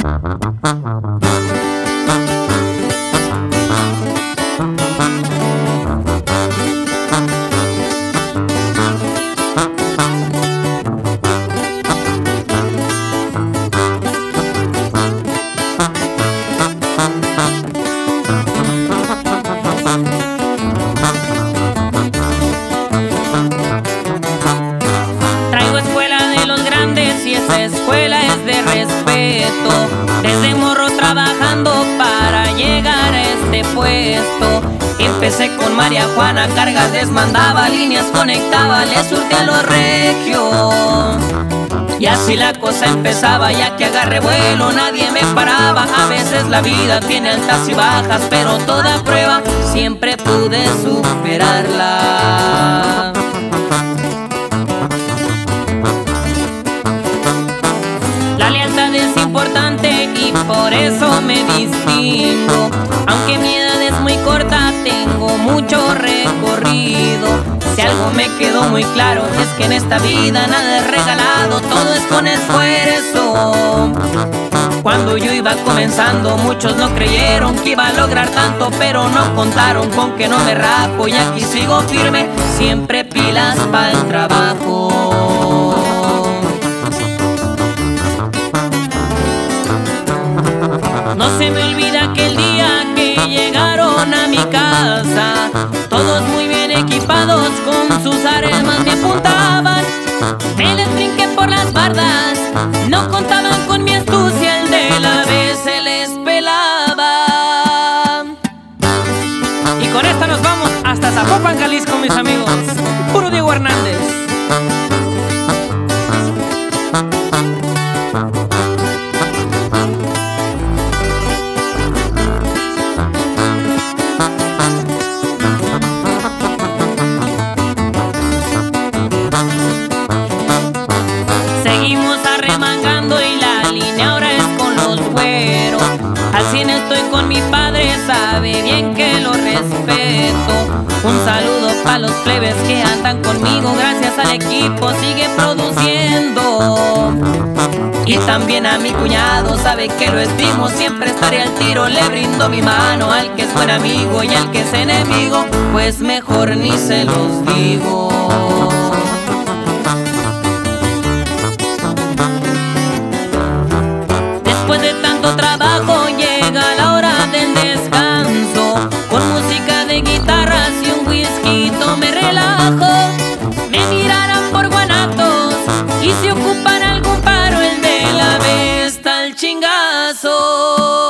Traigo escuela de los grandes y esa escuela es de respeto. Desde morro trabajando para llegar a este puesto. Empecé con María Juana, cargas desmandaba, líneas conectaba, le surte a los regios. Y así la cosa empezaba, ya que agarré vuelo, nadie me paraba. A veces la vida tiene altas y bajas, pero toda prueba siempre pude superarla. La lealtad es importante y por eso me distingo. Aunque mi edad es muy corta, tengo mucho recorrido. Si algo me quedó muy claro es que en esta vida nada es regalado, todo es con esfuerzo. Cuando yo iba comenzando muchos no creyeron que iba a lograr tanto, pero no contaron con que no me rajo, y aquí sigo firme, siempre pilas para el trabajo. No se me olvida aquel día que llegaron a mi casa, todos muy bien equipados con sus armas me apuntaban. Me les brinqué por las bardas, no contaban con mi astucia, el de la vez se les pelaba. Y con esta nos vamos hasta Zapopan, Jalisco, mis amigos. Puro Diego Hernández. Seguimos arremangando y la línea ahora es con los güeros. Al 100 estoy con mi padre, sabe bien que lo respeto. Un saludo para los plebes que andan conmigo, gracias al equipo sigue produciendo. Y también a mi cuñado, sabe que lo estimo, siempre estaré al tiro. Le brindo mi mano al que es buen amigo, y al que es enemigo, pues mejor ni se los digo. Después de tanto trabajo llega la hora del descanso. Con música de guitarras y un whisky me relajo. Me mirarán por Guanatos y si ocupan algún paro, el de la vez está el chingazo.